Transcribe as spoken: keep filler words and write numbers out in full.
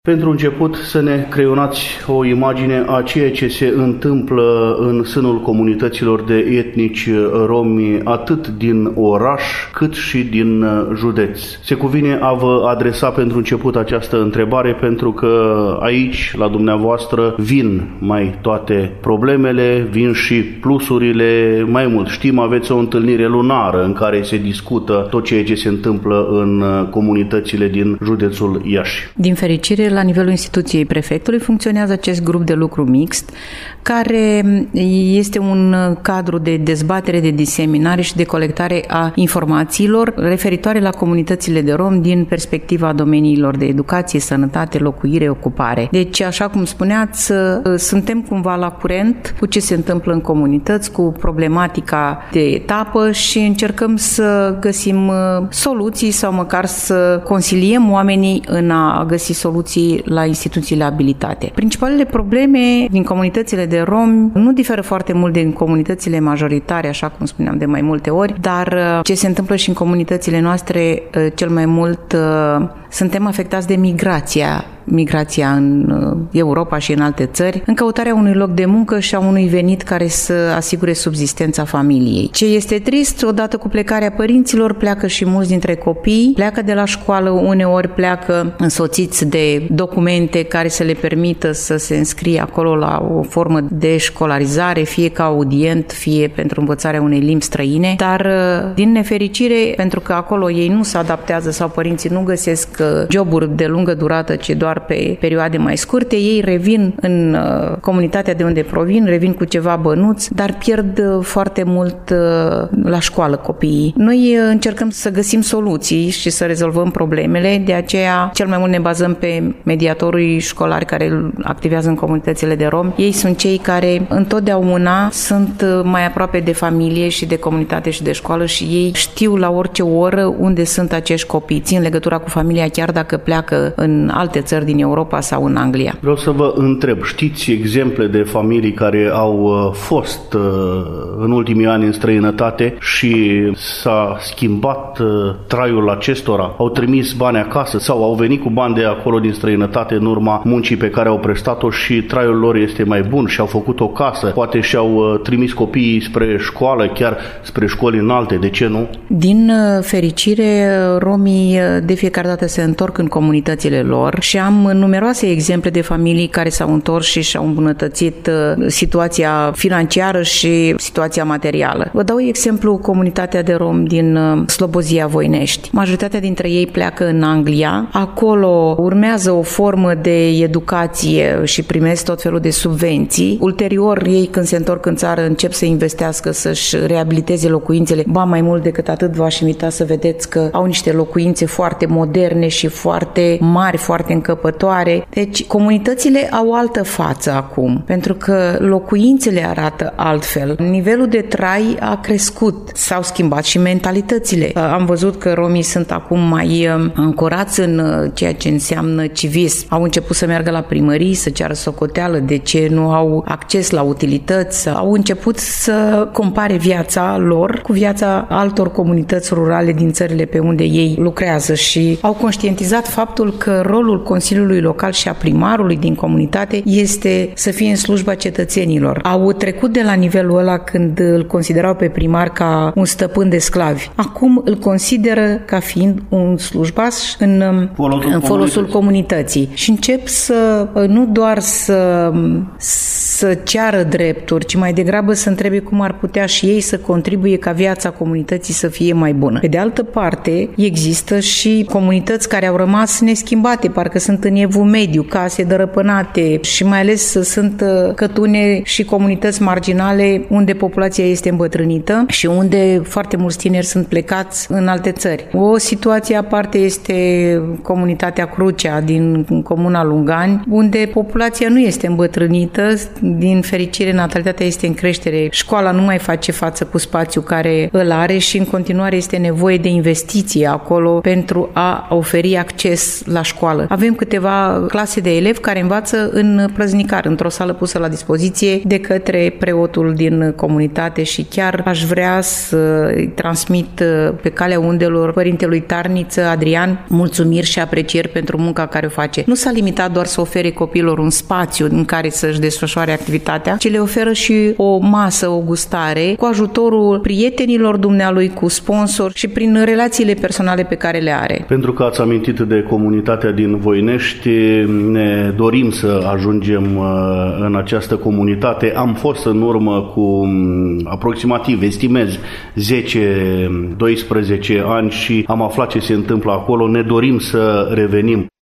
Pentru început, să ne creionați o imagine a ceea ce se întâmplă în sânul comunităților de etnici romi, atât din oraș cât și din județ. Se cuvine a vă adresa pentru început această întrebare, pentru că aici, la dumneavoastră, vin mai toate problemele, vin și plusurile. Mai mult, știm, aveți o întâlnire lunară în care se discută tot ceea ce se întâmplă în comunitățile din județul Iași. Din fericire, la nivelul instituției prefectului funcționează acest grup de lucru mixt, care este un cadru de dezbatere, de diseminare și de colectare a informațiilor referitoare la comunitățile de romi din perspectiva domeniilor de educație, sănătate, locuire, ocupare. Deci, așa cum spuneați, suntem cumva la curent cu ce se întâmplă în comunități, cu problematica de etapă și încercăm să găsim soluții sau măcar să consiliem oamenii în a găsi soluții la instituțiile abilitate. Principalele probleme din comunitățile de romi nu diferă foarte mult din comunitățile majoritare, așa cum spuneam de mai multe ori, dar ce se întâmplă și în comunitățile noastre, cel mai mult suntem afectați de migrația migrația în Europa și în alte țări, în căutarea unui loc de muncă și a unui venit care să asigure subzistența familiei. Ce este trist, odată cu plecarea părinților, pleacă și mulți dintre copii, pleacă de la școală, uneori pleacă însoțiți de documente care să le permită să se înscrie acolo la o formă de școlarizare, fie ca audient, fie pentru învățarea unei limbi străine, dar din nefericire, pentru că acolo ei nu se adaptează sau părinții nu găsesc joburi de lungă durată, ci doar pe perioade mai scurte, ei revin în uh, comunitatea de unde provin, revin cu ceva bănuți, dar pierd uh, foarte mult uh, la școală copiii. Noi uh, încercăm să găsim soluții și să rezolvăm problemele, de aceea cel mai mult ne bazăm pe mediatorii școlari care activează în comunitățile de romi. Ei sunt cei care întotdeauna sunt uh, mai aproape de familie și de comunitate și de școală și ei știu la orice oră unde sunt acești copii, țin legătura cu familia chiar dacă pleacă în alte țări din Europa sau în Anglia. Vreau să vă întreb, știți exemple de familii care au fost în ultimii ani în străinătate și s-a schimbat traiul acestora? Au trimis bani acasă sau au venit cu bani de acolo din străinătate în urma muncii pe care au prestat-o și traiul lor este mai bun și au făcut o casă, poate și-au trimis copiii spre școală, chiar spre școli înalte, de ce nu? Din fericire, romii de fiecare dată se întorc în comunitățile lor și am numeroase exemple de familii care s-au întors și și-au îmbunătățit situația financiară și situația materială. Vă dau exemplu comunitatea de romi din Slobozia Voinești. Majoritatea dintre ei pleacă în Anglia, acolo urmează o formă de educație și primesc tot felul de subvenții. Ulterior, ei când se întorc în țară încep să investească, să-și reabiliteze locuințele. Ba mai mult decât atât, v-aș invita să vedeți că au niște locuințe foarte moderne și foarte mari, foarte încăpătoare. Deci, comunitățile au altă față acum, pentru că locuințele arată altfel. Nivelul de trai a crescut, s-au schimbat și mentalitățile. Am văzut că romii sunt acum mai ancorați în ceea ce înseamnă civism. Au început să meargă la primării, să ceară socoteală de ce nu au acces la utilități. Au început să compare viața lor cu viața altor comunități rurale din țările pe unde ei lucrează și au conștientizat faptul că rolul Consiliului Local și a primarului din comunitate este să fie în slujba cetățenilor. Au trecut de la nivelul ăla când îl considerau pe primar ca un stăpân de sclavi. Acum îl consideră ca fiind un slujbaș în folosul, în folosul comunității. Și încep să nu doar să, să ceară drepturi, ci mai degrabă să întrebe cum ar putea și ei să contribuie ca viața comunității să fie mai bună. Pe de altă parte, există și comunități care au rămas neschimbate, parcă sunt în evul mediu, case dărăpânate și mai ales sunt cătune și comunități marginale unde populația este îmbătrânită și unde foarte mulți tineri sunt plecați în alte țări. O situație aparte este comunitatea Crucea din comuna Lungani, unde populația nu este îmbătrânită, din fericire natalitatea este în creștere, școala nu mai face față cu spațiul care îl are și în continuare este nevoie de investiție acolo pentru a oferi acces la școală. Avem câte câteva clase de elevi care învață în Plăznicar, într-o sală pusă la dispoziție de către preotul din comunitate și chiar aș vrea să-i transmit pe calea undelor părintelui Tarniță, Adrian, mulțumiri și aprecieri pentru munca care o face. Nu s-a limitat doar să ofere copiilor un spațiu în care să-și desfășoare activitatea, ci le oferă și o masă, o gustare, cu ajutorul prietenilor dumnealui, cu sponsori și prin relațiile personale pe care le are. Pentru că ați amintit de comunitatea din Voinești, ne dorim să ajungem în această comunitate. Am fost în urmă cu aproximativ, estimez, zece doisprezece ani și am aflat ce se întâmplă acolo. Ne dorim să revenim.